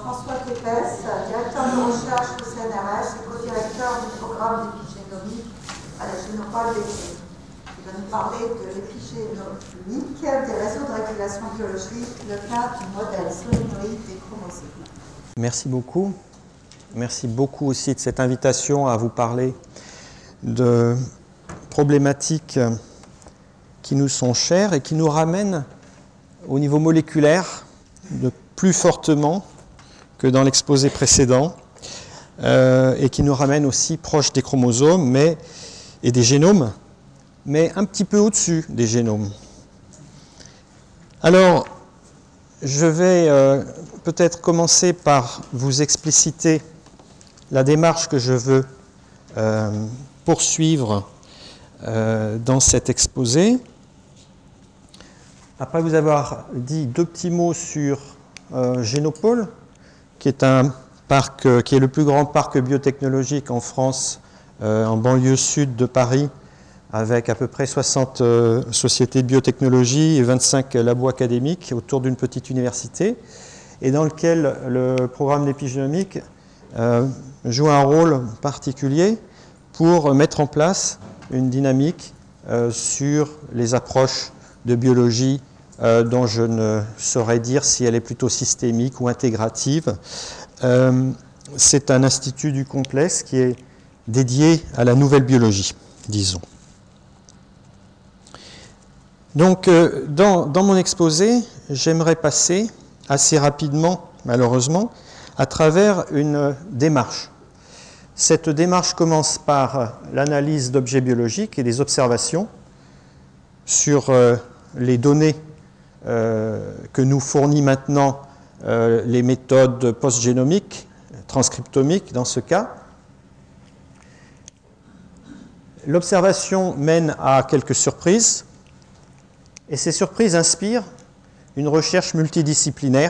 François Képès, directeur de recherche au CNRS et co-directeur du programme d'épigénomie à la Génopole d'été. Il va nous parler de l'épigénomique des réseaux de régulation biologique, le cas du modèle solénoïde des chromosomes. Merci beaucoup. Merci beaucoup aussi de cette invitation à vous parler de problématiques qui nous sont chères et qui nous ramènent au niveau moléculaire de plus fortement que dans l'exposé précédent et qui nous ramènent aussi proche des chromosomes et des génomes, mais un petit peu au-dessus des génomes. Alors, je vais peut-être commencer par vous expliciter la démarche que je veux poursuivre dans cet exposé. Après vous avoir dit deux petits mots sur Génopole, qui est un parc, qui est le plus grand parc biotechnologique en France, en banlieue sud de Paris, avec à peu près 60 sociétés de biotechnologie et 25 labos académiques autour d'une petite université, et dans lequel le programme d'épigénomique joue un rôle particulier pour mettre en place une dynamique sur les approches de biologie dont je ne saurais dire si elle est plutôt systémique ou intégrative. C'est un institut du complexe qui est dédié à la nouvelle biologie, disons. Donc, dans mon exposé, j'aimerais passer assez rapidement, malheureusement, à travers une démarche. Cette démarche commence par l'analyse d'objets biologiques et des observations sur les données que nous fournit maintenant les méthodes postgénomiques, transcriptomiques dans ce cas. L'observation mène à quelques surprises, et ces surprises inspirent une recherche multidisciplinaire,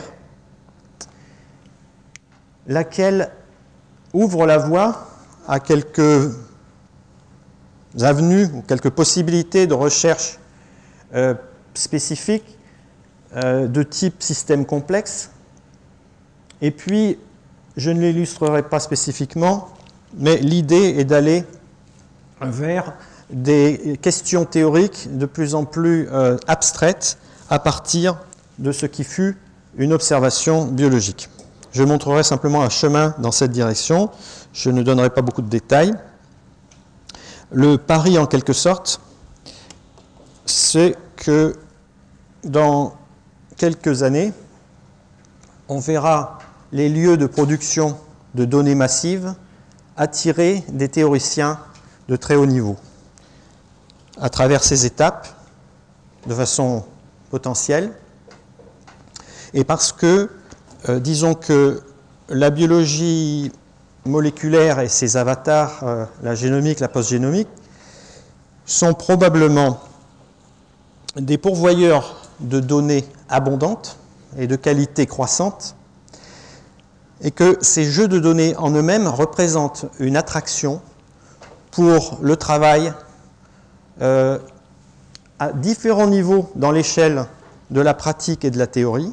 laquelle ouvre la voie à quelques avenues ou quelques possibilités de recherche spécifiques de type système complexe. Et puis, je ne l'illustrerai pas spécifiquement, mais l'idée est d'aller vers des questions théoriques de plus en plus abstraites à partir de ce qui fut une observation biologique. Je montrerai simplement un chemin dans cette direction. Je ne donnerai pas beaucoup de détails. Le pari, en quelque sorte, c'est que dans quelques années, on verra les lieux de production de données massives attirer des théoriciens de très haut niveau. À travers ces étapes, de façon potentielle, et parce que, disons que la biologie moléculaire et ses avatars, la génomique, la postgénomique, sont probablement des pourvoyeurs de données abondantes et de qualité croissante, et que ces jeux de données en eux-mêmes représentent une attraction pour le travail à différents niveaux dans l'échelle de la pratique et de la théorie,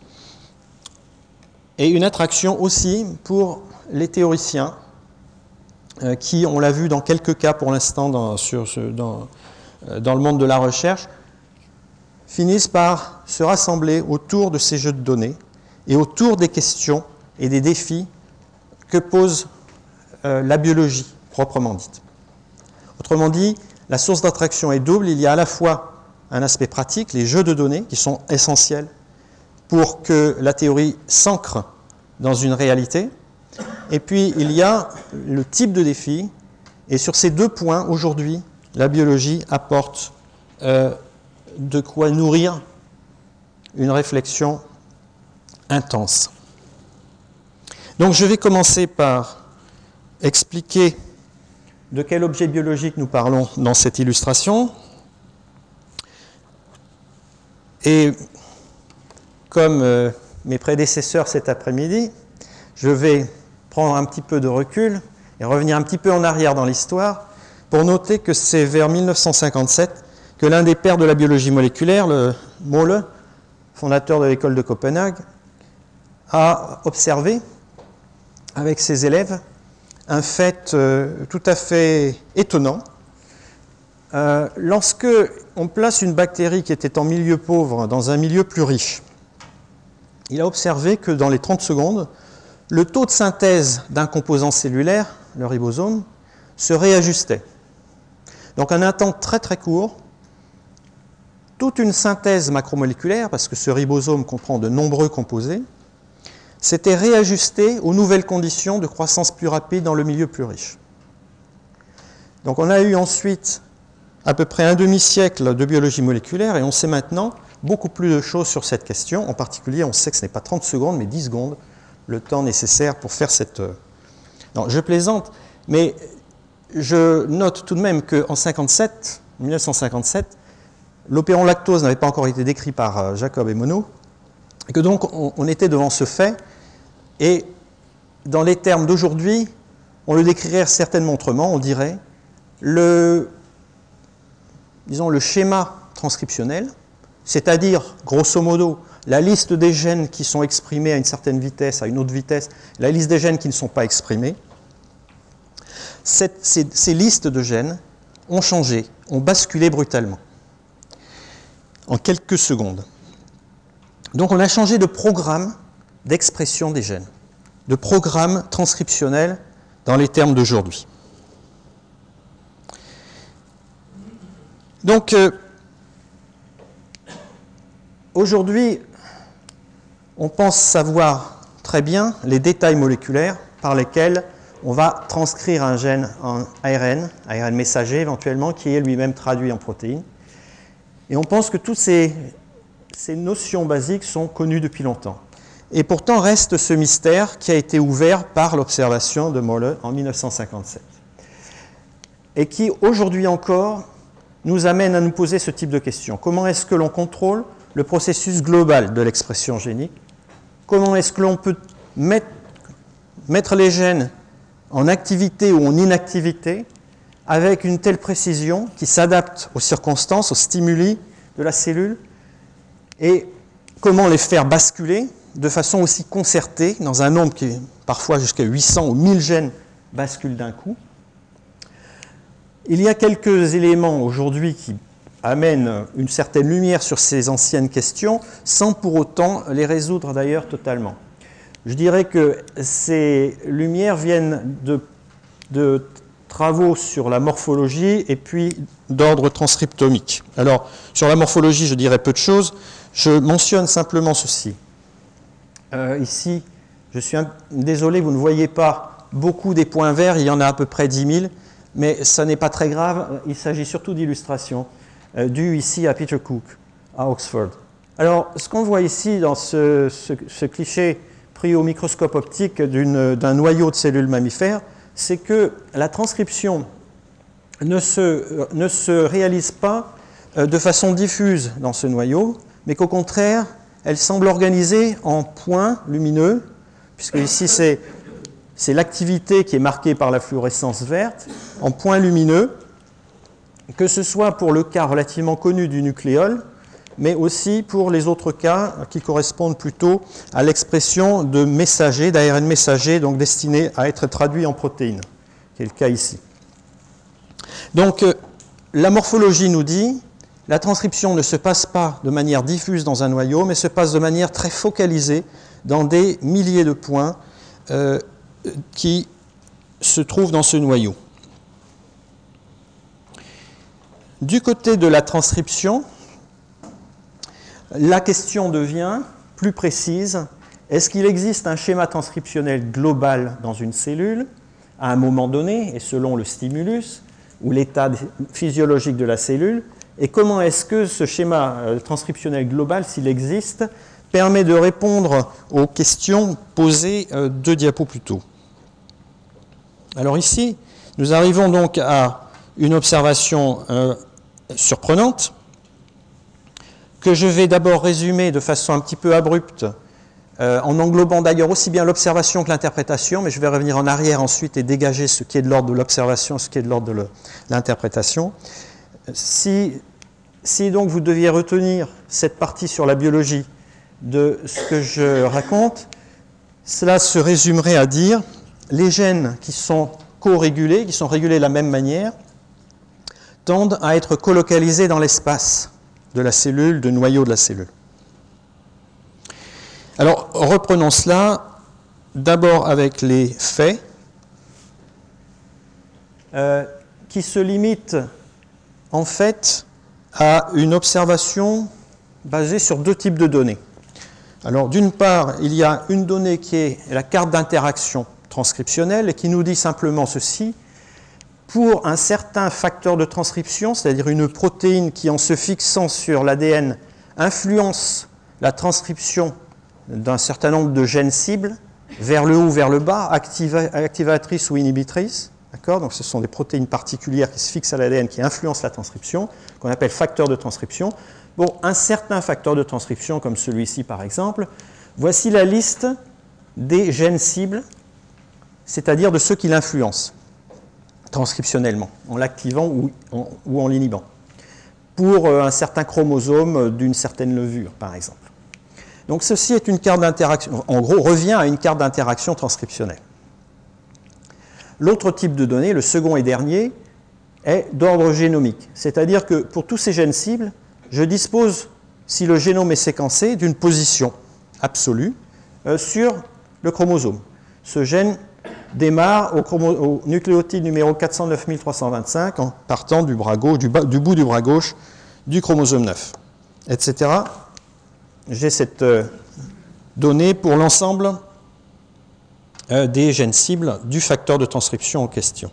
et une attraction aussi pour les théoriciens qui, on l'a vu dans quelques cas pour l'instant dans le monde de la recherche, finissent par se rassembler autour de ces jeux de données et autour des questions et des défis que pose la biologie proprement dite. Autrement dit, la source d'attraction est double. Il y a à la fois un aspect pratique, les jeux de données, qui sont essentiels pour que la théorie s'ancre dans une réalité. Et puis, il y a le type de défi. Et sur ces deux points, aujourd'hui, la biologie apporte de quoi nourrir une réflexion intense. Donc, je vais commencer par expliquer de quel objet biologique nous parlons dans cette illustration. Et comme mes prédécesseurs cet après-midi, je vais prendre un petit peu de recul et revenir un petit peu en arrière dans l'histoire pour noter que c'est vers 1957 que l'un des pères de la biologie moléculaire, le Mohle, fondateur de l'école de Copenhague, a observé avec ses élèves un fait tout à fait étonnant. Lorsque on place une bactérie qui était en milieu pauvre dans un milieu plus riche, il a observé que dans les 30 secondes, le taux de synthèse d'un composant cellulaire, le ribosome, se réajustait. Donc en un temps très très court, toute une synthèse macromoléculaire, parce que ce ribosome comprend de nombreux composés, s'était réajustée aux nouvelles conditions de croissance plus rapide dans le milieu plus riche. Donc on a eu ensuite à peu près un demi-siècle de biologie moléculaire et on sait maintenant beaucoup plus de choses sur cette question. En particulier, on sait que ce n'est pas 30 secondes, mais 10 secondes, le temps nécessaire pour faire cette... Non, je plaisante, mais je note tout de même qu'en 1957, l'opéron lactose n'avait pas encore été décrit par Jacob et Monod, et que donc on était devant ce fait, et dans les termes d'aujourd'hui, on le décrirait certainement autrement, on dirait le schéma transcriptionnel, c'est-à-dire, grosso modo, la liste des gènes qui sont exprimés à une certaine vitesse, à une autre vitesse, la liste des gènes qui ne sont pas exprimés. Ces listes de gènes ont changé, ont basculé brutalement, en quelques secondes. Donc on a changé de programme d'expression des gènes, de programme transcriptionnel dans les termes d'aujourd'hui. Donc, aujourd'hui, on pense savoir très bien les détails moléculaires par lesquels on va transcrire un gène en ARN messager éventuellement, qui est lui-même traduit en protéines. Et on pense que toutes ces notions basiques sont connues depuis longtemps. Et pourtant reste ce mystère qui a été ouvert par l'observation de Molle en 1957. Et qui, aujourd'hui encore, nous amène à nous poser ce type de questions. Comment est-ce que l'on contrôle le processus global de l'expression génique? Comment est-ce que l'on peut mettre les gènes en activité ou en inactivité avec une telle précision qui s'adapte aux circonstances, aux stimuli de la cellule? Et comment les faire basculer de façon aussi concertée dans un nombre qui est parfois jusqu'à 800 ou 1000 gènes basculent d'un coup? Il y a quelques éléments aujourd'hui qui amènent une certaine lumière sur ces anciennes questions, sans pour autant les résoudre d'ailleurs totalement. Je dirais que ces lumières viennent de travaux sur la morphologie et puis d'ordre transcriptomique. Alors, sur la morphologie, je dirais peu de choses. Je mentionne simplement ceci. Ici, je suis désolé, vous ne voyez pas beaucoup des points verts, il y en a à peu près 10 000. Mais ça n'est pas très grave, il s'agit surtout d'illustrations, dues ici à Peter Cook, à Oxford. Alors, ce qu'on voit ici dans ce cliché pris au microscope optique d'un noyau de cellules mammifères, c'est que la transcription ne se réalise pas de façon diffuse dans ce noyau, mais qu'au contraire, elle semble organisée en points lumineux, puisque ici c'est l'activité qui est marquée par la fluorescence verte, en points lumineux, que ce soit pour le cas relativement connu du nucléole, mais aussi pour les autres cas qui correspondent plutôt à l'expression de messagers, d'ARN messager, donc destinés à être traduits en protéines, qui est le cas ici. Donc, la morphologie nous dit, la transcription ne se passe pas de manière diffuse dans un noyau, mais se passe de manière très focalisée dans des milliers de points qui se trouvent dans ce noyau. Du côté de la transcription, la question devient plus précise. Est-ce qu'il existe un schéma transcriptionnel global dans une cellule à un moment donné, et selon le stimulus ou l'état physiologique de la cellule? Et comment est-ce que ce schéma transcriptionnel global, s'il existe, permet de répondre aux questions posées 2 diapos plus tôt? Alors ici, nous arrivons donc à une observation surprenante, que je vais d'abord résumer de façon un petit peu abrupte, en englobant d'ailleurs aussi bien l'observation que l'interprétation, mais je vais revenir en arrière ensuite et dégager ce qui est de l'ordre de l'observation, ce qui est de l'ordre de l'interprétation. Si donc vous deviez retenir cette partie sur la biologie de ce que je raconte, cela se résumerait à dire les gènes qui sont co-régulés, qui sont régulés de la même manière, tendent à être colocalisés dans l'espace de la cellule, du noyau de la cellule. Alors, reprenons cela d'abord avec les faits qui se limitent en fait à une observation basée sur deux types de données. Alors, d'une part, il y a une donnée qui est la carte d'interaction transcriptionnelle et qui nous dit simplement ceci. Pour un certain facteur de transcription, c'est-à-dire une protéine qui, en se fixant sur l'ADN, influence la transcription d'un certain nombre de gènes cibles, vers le haut ou vers le bas, activatrices ou inhibitrices. D'accord ? Donc ce sont des protéines particulières qui se fixent à l'ADN, qui influencent la transcription, qu'on appelle facteur de transcription. Bon, un certain facteur de transcription, comme celui-ci par exemple, voici la liste des gènes cibles, c'est-à-dire de ceux qui l'influencent transcriptionnellement, en l'activant ou en l'inhibant, pour un certain chromosome d'une certaine levure, par exemple. Donc ceci est une carte d'interaction, en gros, revient à une carte d'interaction transcriptionnelle. L'autre type de données, le second et dernier, est d'ordre génomique, c'est-à-dire que pour tous ces gènes cibles, je dispose, si le génome est séquencé, d'une position absolue sur le chromosome. Ce gène démarre au nucléotide numéro 409325 en partant du bras gauche, du bout du bras gauche du chromosome 9, etc. J'ai cette donnée pour l'ensemble des gènes cibles du facteur de transcription en question.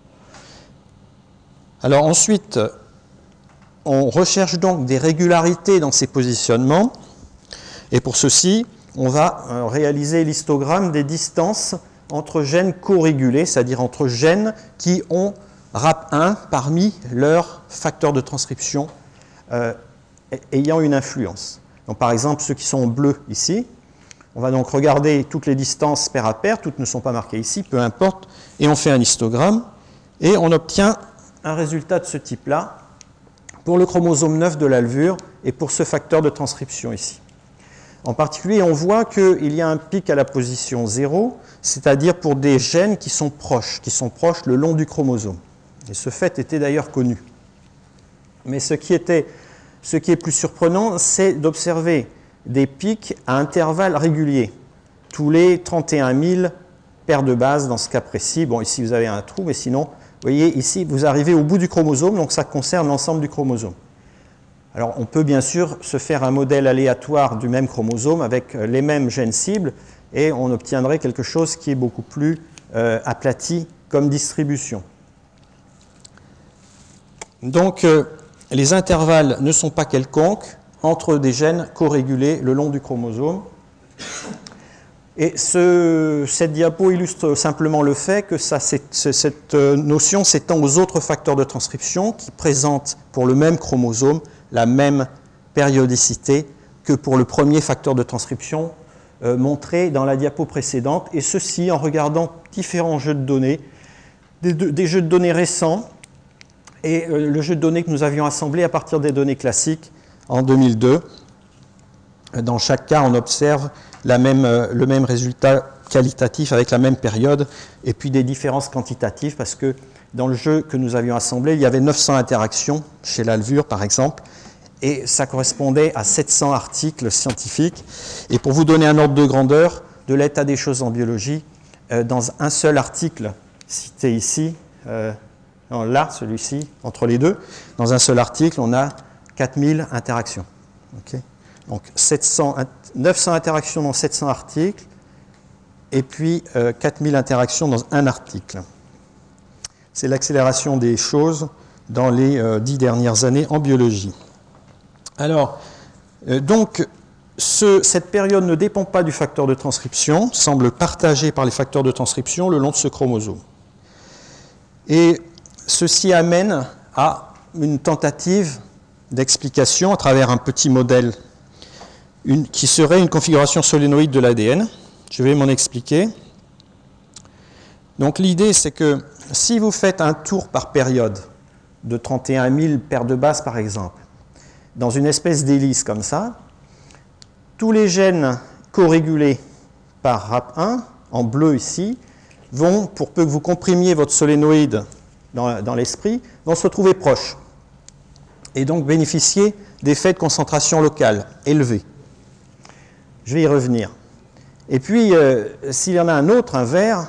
Alors ensuite, on recherche donc des régularités dans ces positionnements, et pour ceci, on va réaliser l'histogramme des distances entre gènes co-régulés, c'est-à-dire entre gènes qui ont RAP1 parmi leurs facteurs de transcription ayant une influence. Donc, par exemple, ceux qui sont en bleu ici, on va donc regarder toutes les distances paire à paire, toutes ne sont pas marquées ici, peu importe, et on fait un histogramme, et on obtient un résultat de ce type-là pour le chromosome 9 de la levure et pour ce facteur de transcription ici. En particulier, on voit qu'il y a un pic à la position 0, c'est-à-dire pour des gènes qui sont proches le long du chromosome. Et ce fait était d'ailleurs connu. Mais ce qui est plus surprenant, c'est d'observer des pics à intervalles réguliers, tous les 31 000 paires de bases dans ce cas précis. Bon, ici vous avez un trou, mais sinon, vous voyez, ici vous arrivez au bout du chromosome, donc ça concerne l'ensemble du chromosome. Alors, on peut bien sûr se faire un modèle aléatoire du même chromosome avec les mêmes gènes cibles et on obtiendrait quelque chose qui est beaucoup plus aplati comme distribution. Donc, les intervalles ne sont pas quelconques entre des gènes co-régulés le long du chromosome. Et cette diapo illustre simplement le fait que cette notion s'étend aux autres facteurs de transcription qui présentent pour le même chromosome la même périodicité que pour le premier facteur de transcription montré dans la diapo précédente, et ceci en regardant différents jeux de données, des jeux de données récents, et le jeu de données que nous avions assemblé à partir des données classiques en 2002. Dans chaque cas, on observe le même résultat qualitatif avec la même période, et puis des différences quantitatives, parce que dans le jeu que nous avions assemblé, il y avait 900 interactions chez la levure, par exemple, et ça correspondait à 700 articles scientifiques. Et pour vous donner un ordre de grandeur de l'état des choses en biologie, dans un seul article cité ici, là, celui-ci, entre les deux, dans un seul article, on a 4000 interactions. Okay, donc 900 interactions dans 700 articles, et puis 4000 interactions dans un article. C'est l'accélération des choses dans les 10 dernières années en biologie. Alors, donc, cette période ne dépend pas du facteur de transcription, semble partagée par les facteurs de transcription le long de ce chromosome. Et ceci amène à une tentative d'explication à travers un petit modèle qui serait une configuration solénoïde de l'ADN. Je vais m'en expliquer. Donc l'idée, c'est que si vous faites un tour par période de 31 000 paires de bases, par exemple, dans une espèce d'hélice comme ça, tous les gènes co-régulés par RAP1, en bleu ici, vont, pour peu que vous comprimiez votre solénoïde dans l'esprit, vont se retrouver proches et donc bénéficier d'effets de concentration locale élevés. Je vais y revenir. Et puis, s'il y en a un autre, un vert,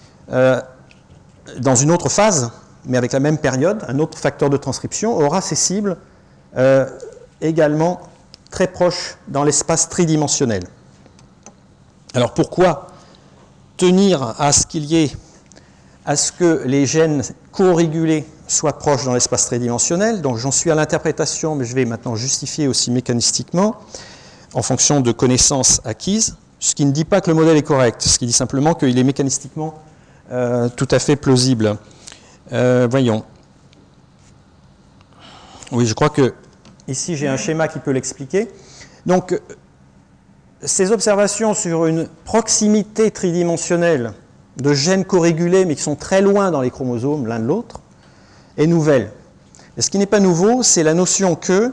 dans une autre phase, mais avec la même période, un autre facteur de transcription aura ses cibles également très proches dans l'espace tridimensionnel. Alors pourquoi tenir à ce que les gènes co-régulés soient proches dans l'espace tridimensionnel? Donc j'en suis à l'interprétation, mais je vais maintenant justifier aussi mécanistiquement, en fonction de connaissances acquises, ce qui ne dit pas que le modèle est correct, ce qui dit simplement qu'il est mécanistiquement tout à fait plausible. Voyons. Oui, je crois que ici j'ai un schéma qui peut l'expliquer. Donc, ces observations sur une proximité tridimensionnelle de gènes corrégulés, mais qui sont très loin dans les chromosomes l'un de l'autre, est nouvelle. Et ce qui n'est pas nouveau, c'est la notion que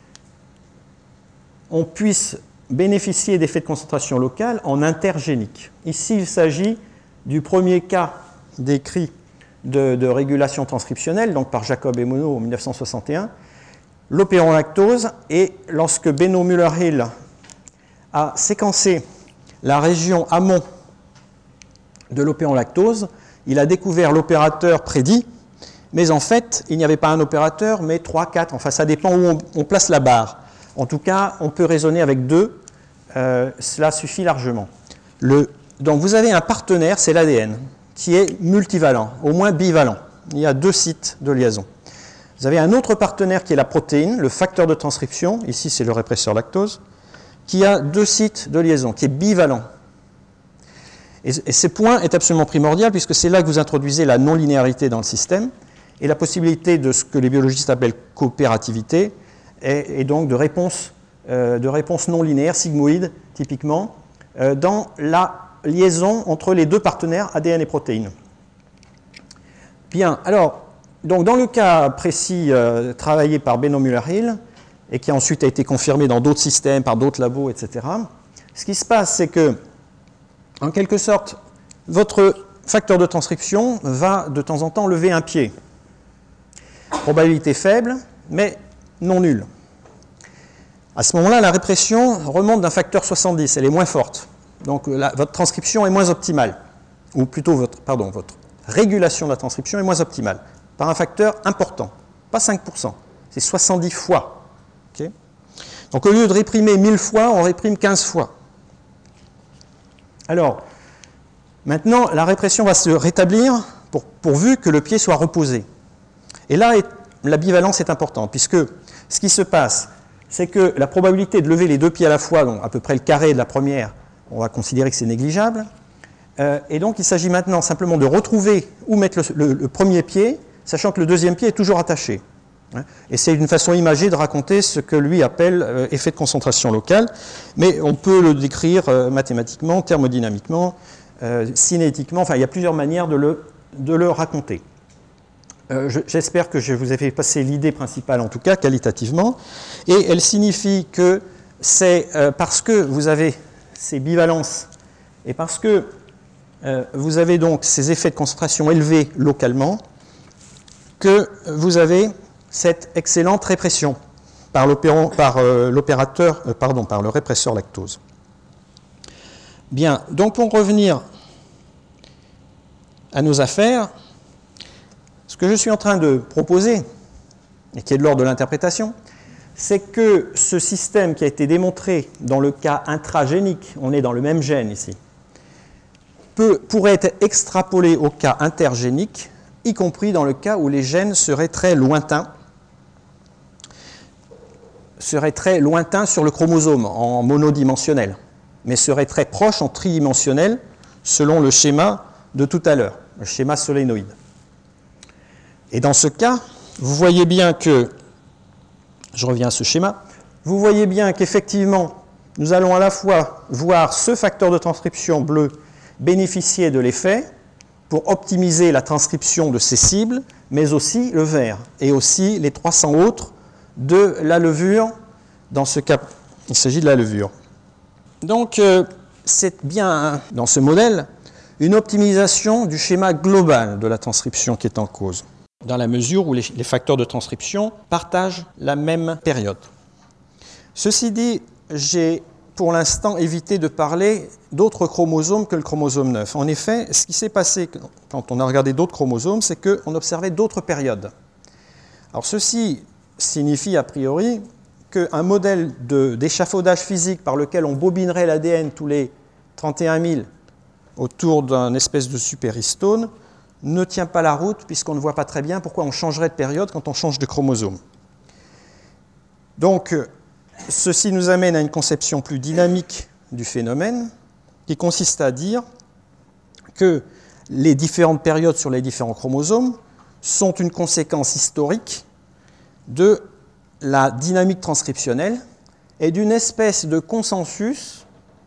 on puisse bénéficier d'effets de concentration locale en intergénique. Ici, il s'agit du premier cas décrit de régulation transcriptionnelle, donc par Jacob et Monod en 1961, l'opéron lactose, et lorsque Benno Müller-Hill a séquencé la région amont de l'opéron lactose, il a découvert l'opérateur prédit, mais en fait, il n'y avait pas un opérateur, mais 3, 4, enfin ça dépend où on place la barre. En tout cas, on peut raisonner avec 2, cela suffit largement. Donc vous avez un partenaire, c'est l'ADN, qui est multivalent, au moins bivalent. Il y a 2 sites de liaison. Vous avez un autre partenaire qui est la protéine, le facteur de transcription, ici c'est le répresseur lactose, qui a 2 sites de liaison, qui est bivalent. Et ce point est absolument primordial, puisque c'est là que vous introduisez la non-linéarité dans le système, et la possibilité de ce que les biologistes appellent coopérativité, et donc de réponse non linéaire, sigmoïde, typiquement, dans la liaison entre les 2 partenaires ADN et protéines. Bien, alors, donc dans le cas précis travaillé par Benno Müller-Hill, et qui ensuite a été confirmé dans d'autres systèmes, par d'autres labos, etc., ce qui se passe, c'est que, en quelque sorte, votre facteur de transcription va de temps en temps lever un pied. Probabilité faible, mais non nulle. À ce moment-là, la répression remonte d'un facteur 70, elle est moins forte. Donc votre transcription est moins optimale, ou plutôt votre régulation de la transcription est moins optimale, par un facteur important, pas 5%, c'est 70 fois. Okay. Donc au lieu de réprimer 1000 fois, on réprime 15 fois. Alors, maintenant, la répression va se rétablir pourvu que le pied soit reposé. Et là, la bivalence est importante, puisque ce qui se passe, c'est que la probabilité de lever les 2 pieds à la fois, donc à peu près le carré de la première, on va considérer que c'est négligeable. Et donc, il s'agit maintenant simplement de retrouver où mettre le premier pied, sachant que le deuxième pied est toujours attaché. Et c'est une façon imagée de raconter ce que lui appelle effet de concentration locale, mais on peut le décrire mathématiquement, thermodynamiquement, cinétiquement, enfin, il y a plusieurs manières de le raconter. J'espère que je vous ai fait passer l'idée principale, en tout cas, qualitativement, et elle signifie que c'est parce que vous avez ces bivalences, et parce que vous avez donc ces effets de concentration élevés localement, que vous avez cette excellente répression par le répresseur lactose. Bien, donc pour revenir à nos affaires, ce que je suis en train de proposer, et qui est de l'ordre de l'interprétation, c'est que ce système qui a été démontré dans le cas intragénique, on est dans le même gène ici, pourrait être extrapolé au cas intergénique, y compris dans le cas où les gènes seraient très lointains sur le chromosome en monodimensionnel, mais seraient très proches en tridimensionnel selon le schéma de tout à l'heure, le schéma solénoïde. Et dans ce cas, vous voyez bien que, je reviens à ce schéma, vous voyez bien qu'effectivement, nous allons à la fois voir ce facteur de transcription bleu bénéficier de l'effet pour optimiser la transcription de ces cibles, mais aussi le vert, et aussi les 300 autres de la levure. Dans ce cas, il s'agit de la levure. Donc, c'est bien, dans ce modèle, une optimisation du schéma global de la transcription qui est en cause, dans la mesure où les facteurs de transcription partagent la même période. Ceci dit, j'ai pour l'instant évité de parler d'autres chromosomes que le chromosome 9. En effet, ce qui s'est passé quand on a regardé d'autres chromosomes, c'est qu'on observait d'autres périodes. Alors ceci signifie a priori qu'un modèle d'échafaudage physique par lequel on bobinerait l'ADN tous les 31 000 autour d'un espèce de superhistone ne tient pas la route puisqu'on ne voit pas très bien pourquoi on changerait de période quand on change de chromosome. Donc, ceci nous amène à une conception plus dynamique du phénomène qui consiste à dire que les différentes périodes sur les différents chromosomes sont une conséquence historique de la dynamique transcriptionnelle et d'une espèce de consensus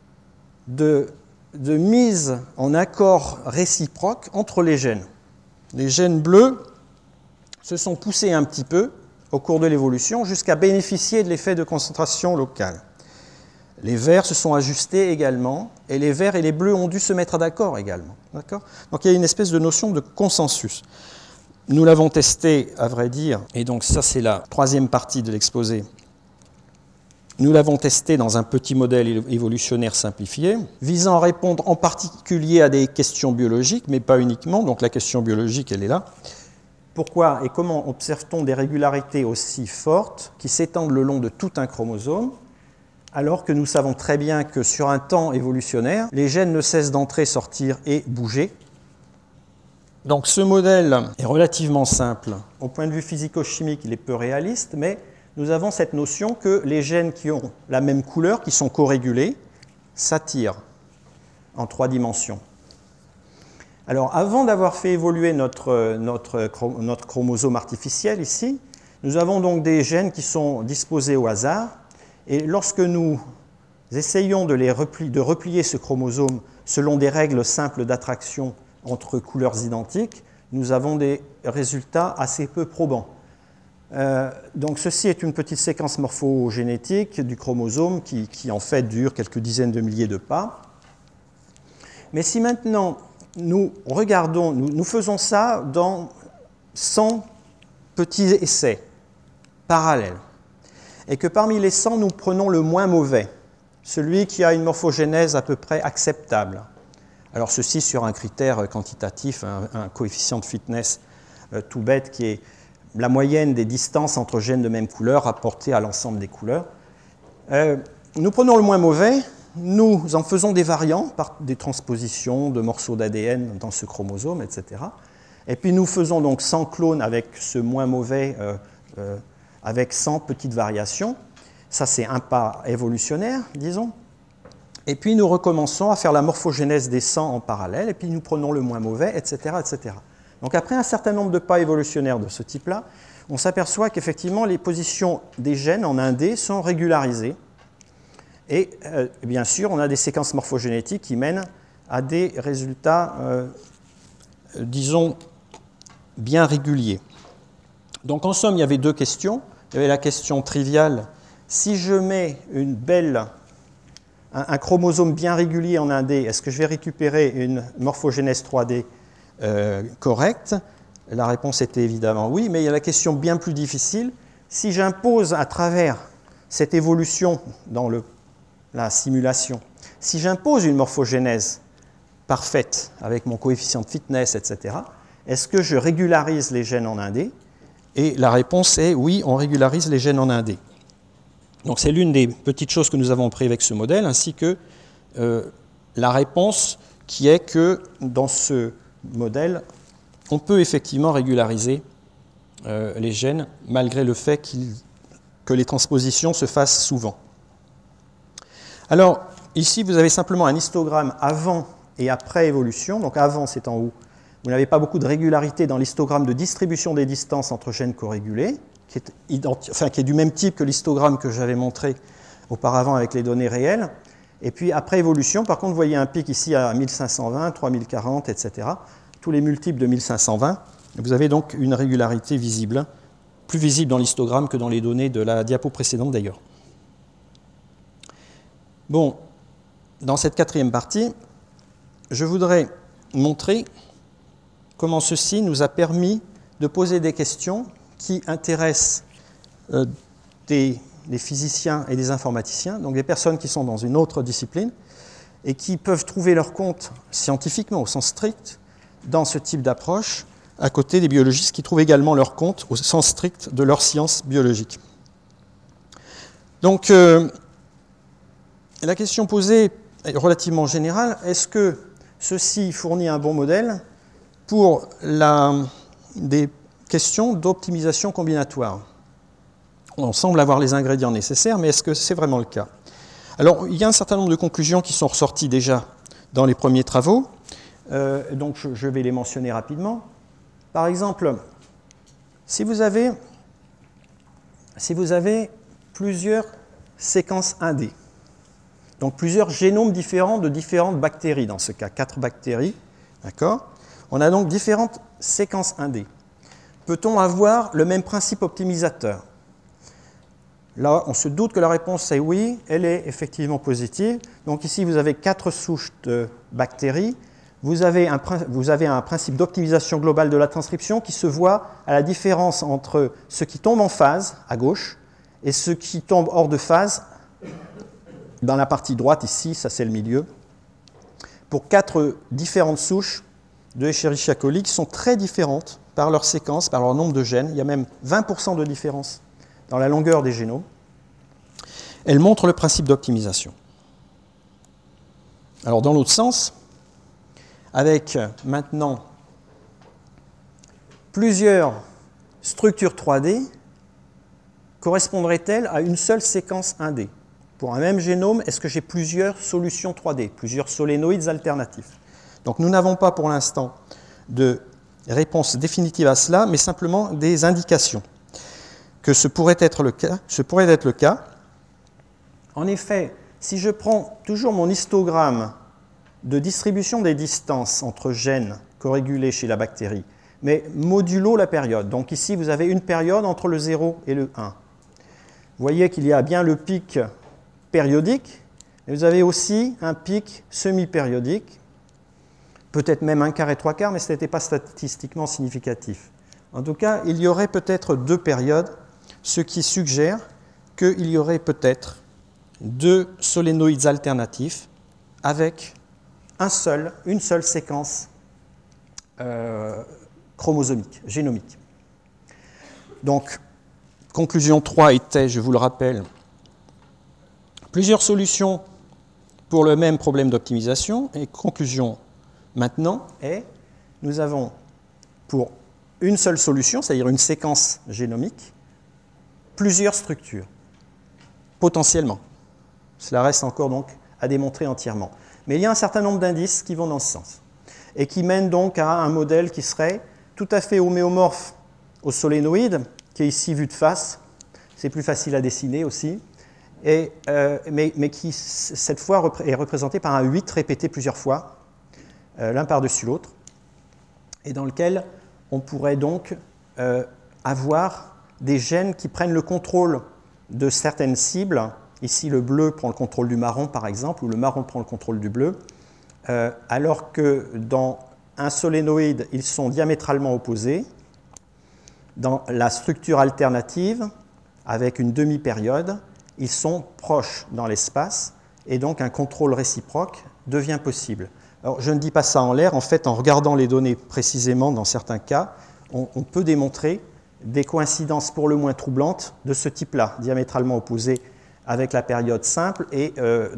de mise en accord réciproque entre les gènes. Les gènes bleus se sont poussés un petit peu au cours de l'évolution jusqu'à bénéficier de l'effet de concentration locale. Les verts se sont ajustés également, et les verts et les bleus ont dû se mettre d'accord également. D'accord ? Donc il y a une espèce de notion de consensus. Nous l'avons testé, à vrai dire, et donc ça c'est la troisième partie de l'exposé. Nous l'avons testé dans un petit modèle évolutionnaire simplifié, visant à répondre en particulier à des questions biologiques, mais pas uniquement, donc la question biologique elle est là. Pourquoi et comment observe-t-on des régularités aussi fortes qui s'étendent le long de tout un chromosome, alors que nous savons très bien que sur un temps évolutionnaire, les gènes ne cessent d'entrer, sortir et bouger. Donc ce modèle est relativement simple. Au point de vue physico-chimique, il est peu réaliste, mais nous avons cette notion que les gènes qui ont la même couleur, qui sont corégulés, s'attirent en 3 dimensions. Alors, avant d'avoir fait évoluer notre chromosome artificiel ici, nous avons donc des gènes qui sont disposés au hasard, et lorsque nous essayons de replier ce chromosome selon des règles simples d'attraction entre couleurs identiques, nous avons des résultats assez peu probants. Donc ceci est une petite séquence morphogénétique du chromosome qui en fait dure quelques dizaines de milliers de pas. Mais si maintenant nous regardons, nous faisons ça dans 100 petits essais parallèles, et que parmi les 100 nous prenons le moins mauvais, celui qui a une morphogénèse à peu près acceptable. Alors ceci sur un critère quantitatif, un coefficient de fitness tout bête qui est la moyenne des distances entre gènes de même couleur rapportées à l'ensemble des couleurs. Nous prenons le moins mauvais, nous en faisons des variants par des transpositions de morceaux d'ADN dans ce chromosome, etc. Et puis nous faisons donc 100 clones avec ce moins mauvais, avec 100 petites variations. Ça, c'est un pas évolutionnaire, disons. Et puis nous recommençons à faire la morphogénèse des 100 en parallèle, et puis nous prenons le moins mauvais, etc., etc. Donc après un certain nombre de pas évolutionnaires de ce type-là, on s'aperçoit qu'effectivement les positions des gènes en indé sont régularisées. Et bien sûr, on a des séquences morphogénétiques qui mènent à des résultats, disons, bien réguliers. Donc en somme, il y avait 2 questions. Il y avait la question triviale, si je mets un chromosome bien régulier en indé, est-ce que je vais récupérer une morphogénèse 3D correcte? La réponse était évidemment oui, mais il y a la question bien plus difficile. Si j'impose à travers cette évolution dans la simulation, si j'impose une morphogénèse parfaite avec mon coefficient de fitness, etc., est-ce que je régularise les gènes en indé? Et la réponse est oui, on régularise les gènes en indé. Donc c'est l'une des petites choses que nous avons pris avec ce modèle, ainsi que la réponse qui est que dans ce modèle, on peut effectivement régulariser les gènes malgré le fait que les transpositions se fassent souvent. Alors ici, vous avez simplement un histogramme avant et après évolution. Donc avant, c'est en haut. Vous n'avez pas beaucoup de régularité dans l'histogramme de distribution des distances entre gènes corrégulés, qui est du même type que l'histogramme que j'avais montré auparavant avec les données réelles. Et puis après évolution, par contre, vous voyez un pic ici à 1520, 3040, etc. Tous les multiples de 1520. Vous avez donc une régularité visible, plus visible dans l'histogramme que dans les données de la diapo précédente d'ailleurs. Bon, dans cette quatrième partie, je voudrais montrer comment ceci nous a permis de poser des questions qui intéressent des physiciens et des informaticiens, donc des personnes qui sont dans une autre discipline, et qui peuvent trouver leur compte scientifiquement, au sens strict, dans ce type d'approche, à côté des biologistes qui trouvent également leur compte, au sens strict, de leur science biologique. Donc, la question posée est relativement générale. Est-ce que ceci fournit un bon modèle pour des questions d'optimisation combinatoire? On semble avoir les ingrédients nécessaires, mais est-ce que c'est vraiment le cas? Alors, il y a un certain nombre de conclusions qui sont ressorties déjà dans les premiers travaux, donc je vais les mentionner rapidement. Par exemple, si vous avez plusieurs séquences 1D, donc plusieurs génomes différents de différentes bactéries, dans ce cas 4 bactéries, d'accord? On a donc différentes séquences 1D. Peut-on avoir le même principe optimisateur? Là, on se doute que la réponse est oui, elle est effectivement positive. Donc ici, vous avez 4 souches de bactéries. Vous avez un principe d'optimisation globale de la transcription qui se voit à la différence entre ce qui tombe en phase, à gauche, et ce qui tombe hors de phase, dans la partie droite, ici, ça c'est le milieu, pour 4 différentes souches de Escherichia coli qui sont très différentes par leur séquence, par leur nombre de gènes. Il y a même 20% de différence dans la longueur des génomes. Elle montre le principe d'optimisation. Alors, dans l'autre sens, avec maintenant plusieurs structures 3D, correspondraient-elles à une seule séquence 1D? Pour un même génome, est-ce que j'ai plusieurs solutions 3D, plusieurs solénoïdes alternatifs? Donc, nous n'avons pas pour l'instant de réponse définitive à cela, mais simplement des indications que ce pourrait être le cas. En effet, si je prends toujours mon histogramme de distribution des distances entre gènes corrégulés chez la bactérie, mais modulo la période, donc ici vous avez une période entre le 0 et le 1. Vous voyez qu'il y a bien le pic périodique, et vous avez aussi un pic semi-périodique, peut-être même un quart et trois quarts, mais ce n'était pas statistiquement significatif. En tout cas, il y aurait peut-être 2 périodes, ce qui suggère qu'il y aurait peut-être 2 solénoïdes alternatifs avec une seule séquence chromosomique, génomique. Donc, conclusion 3 était, je vous le rappelle, plusieurs solutions pour le même problème d'optimisation. Et conclusion maintenant est, nous avons pour une seule solution, c'est-à-dire une séquence génomique, plusieurs structures, potentiellement. Cela reste encore donc à démontrer entièrement. Mais il y a un certain nombre d'indices qui vont dans ce sens et qui mènent donc à un modèle qui serait tout à fait homéomorphe au solénoïde, qui est ici vu de face. C'est plus facile à dessiner aussi, mais qui, cette fois, est représenté par un 8 répété plusieurs fois, l'un par-dessus l'autre, et dans lequel on pourrait donc avoir des gènes qui prennent le contrôle de certaines cibles. Ici, le bleu prend le contrôle du marron, par exemple, ou le marron prend le contrôle du bleu, alors que dans un solénoïde, ils sont diamétralement opposés. Dans la structure alternative, avec une demi-période, ils sont proches dans l'espace, et donc un contrôle réciproque devient possible. Alors, je ne dis pas ça en l'air, en fait, en regardant les données précisément, dans certains cas, on peut démontrer des coïncidences pour le moins troublantes de ce type-là, diamétralement opposées avec la période simple et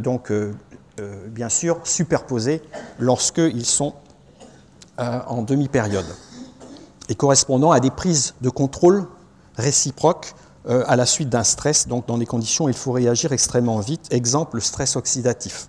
bien sûr superposées lorsqu'ils sont en demi-période et correspondant à des prises de contrôle réciproques à la suite d'un stress, donc dans des conditions où il faut réagir extrêmement vite, exemple le stress oxydatif.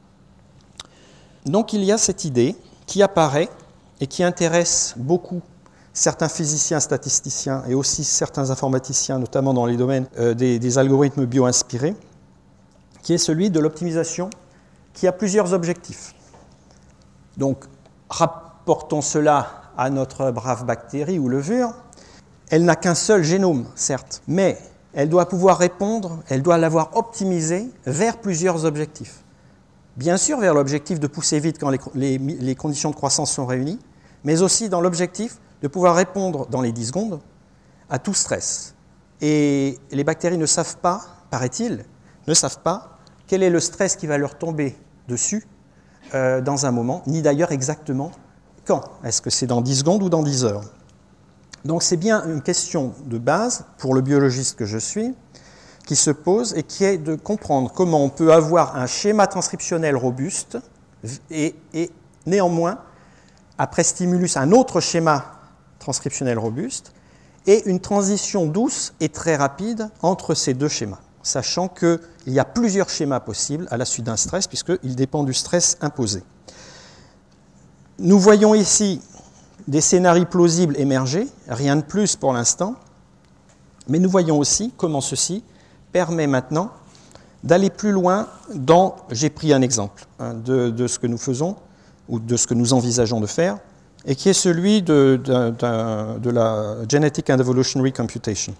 Donc il y a cette idée qui apparaît et qui intéresse beaucoup certains physiciens, statisticiens et aussi certains informaticiens, notamment dans les domaines des algorithmes bio-inspirés, qui est celui de l'optimisation qui a plusieurs objectifs. Donc, rapportons cela à notre brave bactérie ou levure. Elle n'a qu'un seul génome, certes, mais elle doit pouvoir répondre, elle doit l'avoir optimisé vers plusieurs objectifs. bien sûr vers l'objectif de pousser vite quand les conditions de croissance sont réunies, mais aussi dans l'objectif de pouvoir répondre dans les 10 secondes à tout stress. Et les bactéries ne savent pas, paraît-il, ne savent pas quel est le stress qui va leur tomber dessus dans un moment, ni d'ailleurs exactement quand. Est-ce que c'est dans 10 secondes ou dans 10 heures? Donc c'est bien une question de base pour le biologiste que je suis qui se pose et qui est de comprendre comment on peut avoir un schéma transcriptionnel robuste et néanmoins, après stimulus, un autre schéma transcriptionnel robuste et une transition douce et très rapide entre ces deux schémas, sachant qu'il y a plusieurs schémas possibles à la suite d'un stress, puisqu'il dépend du stress imposé. Nous voyons ici des scénarios plausibles émerger, rien de plus pour l'instant, mais nous voyons aussi comment ceci permet maintenant d'aller plus loin dans, j'ai pris un exemple de ce que nous faisons, ou de ce que nous envisageons de faire, et qui est celui de la Genetic and Evolutionary Computation.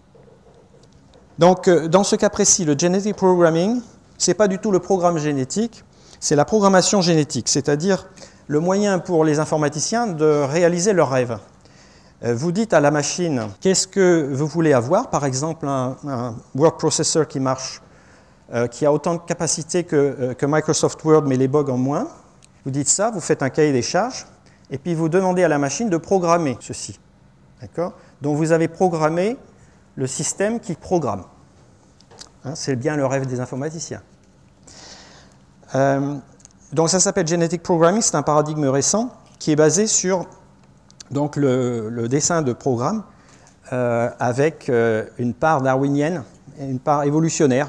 Donc, dans ce cas précis, le Genetic Programming, ce n'est pas du tout le programme génétique, c'est la programmation génétique, c'est-à-dire le moyen pour les informaticiens de réaliser leurs rêves. Vous dites à la machine, qu'est-ce que vous voulez avoir? Par exemple, un word processor qui marche, qui a autant de capacité que Microsoft Word, mais les bugs en moins. Vous dites ça, vous faites un cahier des charges, et puis vous demandez à la machine de programmer ceci. D'accord? Donc vous avez programmé le système qui programme. Hein, c'est bien le rêve des informaticiens. Donc ça s'appelle Genetic Programming, c'est un paradigme récent qui est basé sur donc, le dessin de programme avec une part darwinienne et une part évolutionnaire.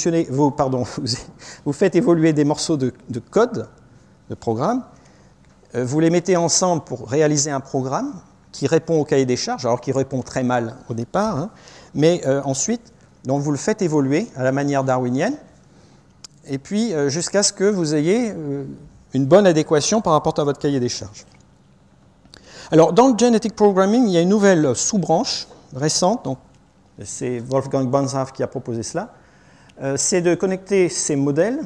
Vous faites évoluer des morceaux de code, de programme, vous les mettez ensemble pour réaliser un programme qui répond au cahier des charges, alors qui répond très mal au départ, hein, mais ensuite, donc vous le faites évoluer à la manière darwinienne, et puis jusqu'à ce que vous ayez une bonne adéquation par rapport à votre cahier des charges. Alors, dans le Genetic Programming, il y a une nouvelle sous-branche récente, donc c'est Wolfgang Bonzhaf qui a proposé cela, c'est de connecter ces modèles,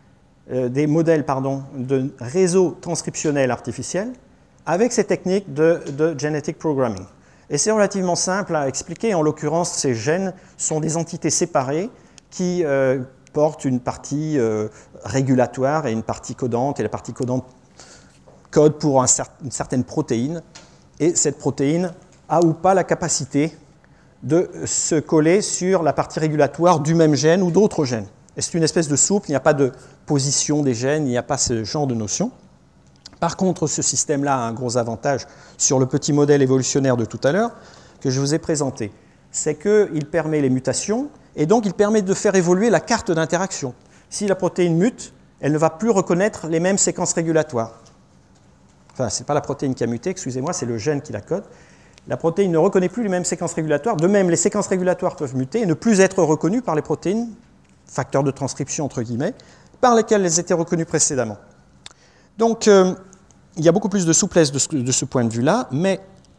des modèles de réseaux transcriptionnels artificiels avec ces techniques de Genetic Programming. Et c'est relativement simple à expliquer. En l'occurrence, ces gènes sont des entités séparées qui portent une partie régulatoire et une partie codante, et la partie codante code pour une certaine protéine, et cette protéine a ou pas la capacité de se coller sur la partie régulatoire du même gène ou d'autres gènes. Et c'est une espèce de soupe, il n'y a pas de position des gènes, il n'y a pas ce genre de notion. Par contre, ce système-là a un gros avantage sur le petit modèle évolutionnaire de tout à l'heure que je vous ai présenté. C'est qu'il permet les mutations, et donc il permet de faire évoluer la carte d'interaction. Si la protéine mute, elle ne va plus reconnaître les mêmes séquences régulatoires. Enfin, ce n'est pas la protéine qui a muté, excusez-moi, c'est le gène qui la code. La protéine ne reconnaît plus les mêmes séquences régulatoires. De même, les séquences régulatoires peuvent muter et ne plus être reconnues par les protéines, facteurs de transcription entre guillemets, par lesquelles elles étaient reconnues précédemment. Donc, il y a beaucoup plus de souplesse de ce point de vue-là, mais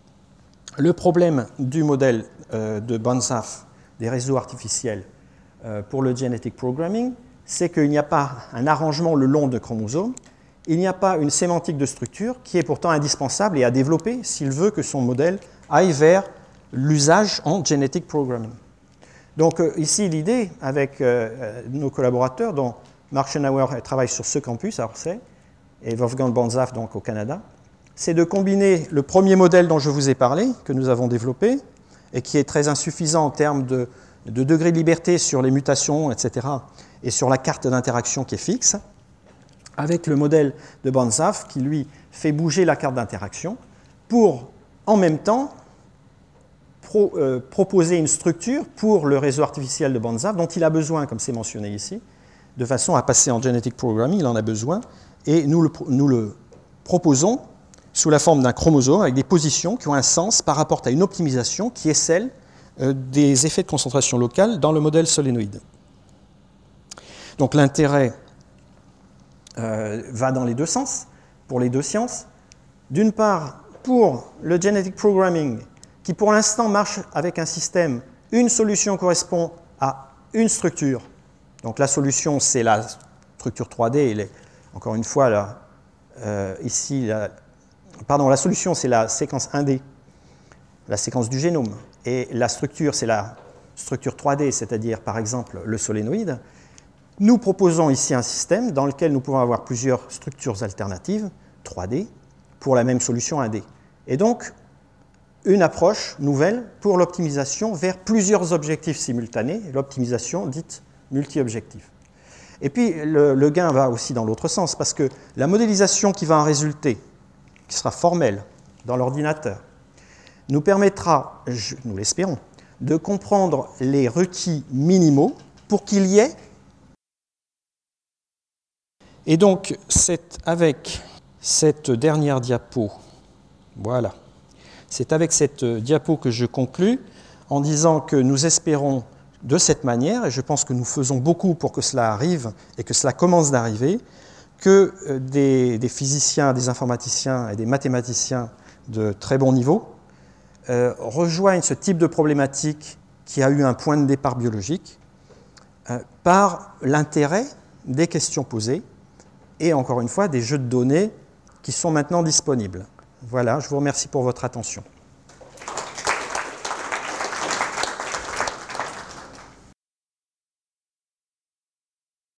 le problème du modèle de Bonzhaf des réseaux artificiels pour le Genetic Programming, c'est qu'il n'y a pas un arrangement le long de chromosomes, il n'y a pas une sémantique de structure qui est pourtant indispensable et à développer s'il veut que son modèle aille vers l'usage en Genetic Programming. Donc ici, l'idée avec nos collaborateurs, dont Mark Schenauer travaille sur ce campus à Orsay, et Wolfgang Bonzhaf donc au Canada, c'est de combiner le premier modèle dont je vous ai parlé, que nous avons développé, et qui est très insuffisant en termes de degré de liberté sur les mutations, etc., et sur la carte d'interaction qui est fixe, avec le modèle de Bonzhaf qui, lui, fait bouger la carte d'interaction pour, en même temps, proposer une structure pour le réseau artificiel de Bonzhaf dont il a besoin, comme c'est mentionné ici, de façon à passer en Genetic Programming, il en a besoin, et nous le proposons sous la forme d'un chromosome avec des positions qui ont un sens par rapport à une optimisation qui est celle des effets de concentration locale dans le modèle solénoïde. Donc l'intérêt va dans les deux sens, pour les deux sciences. D'une part, pour le Genetic Programming, qui pour l'instant marche avec un système, une solution correspond à une structure. Donc la solution, c'est la structure 3D, encore une fois, là, ici, la solution, c'est la séquence 1D, la séquence du génome, et la structure, c'est la structure 3D, c'est-à-dire, par exemple, le solénoïde. Nous proposons ici un système dans lequel nous pouvons avoir plusieurs structures alternatives, 3D, pour la même solution 1D. Et donc, une approche nouvelle pour l'optimisation vers plusieurs objectifs simultanés, l'optimisation dite multi-objectif. Et puis, le gain va aussi dans l'autre sens, parce que la modélisation qui va en résulter, qui sera formelle dans l'ordinateur, nous permettra, nous l'espérons, de comprendre les requis minimaux pour qu'il y ait. Et donc, c'est avec cette dernière diapo, voilà, c'est avec cette diapo que je conclus en disant que nous espérons de cette manière, et je pense que nous faisons beaucoup pour que cela arrive et que cela commence d'arriver, que des physiciens, des informaticiens et des mathématiciens de très bon niveau rejoignent ce type de problématique qui a eu un point de départ biologique par l'intérêt des questions posées et encore une fois des jeux de données qui sont maintenant disponibles. Voilà, je vous remercie pour votre attention.